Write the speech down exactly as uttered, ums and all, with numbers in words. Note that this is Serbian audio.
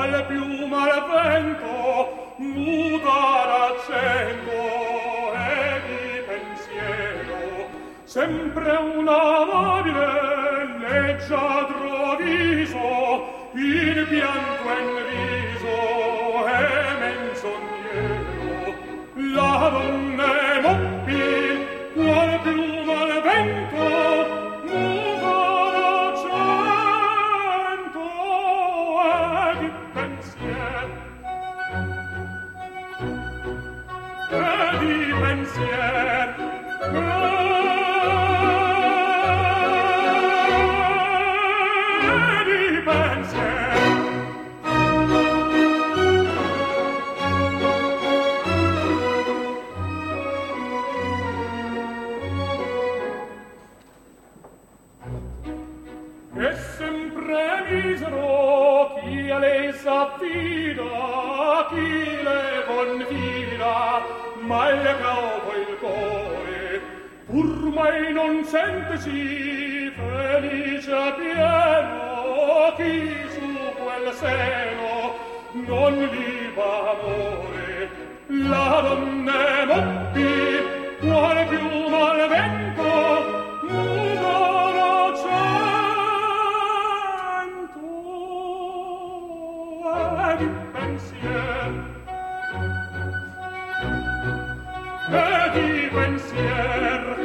qual piuma al vento muta l'accento e di pensiero sempre un amabile leggiadro viso in pianto e in riso e menzognero la donna è mobile qual piuma al vento di pensier e di pensier e sempre misero chi a lei s'affida chi le confida mal cauto il cuore pur mai non sentesi felice a pieno chi su quel seno non viva amore la donna è mobile quale piuma al vento muta l'accento e di pensier e di pensier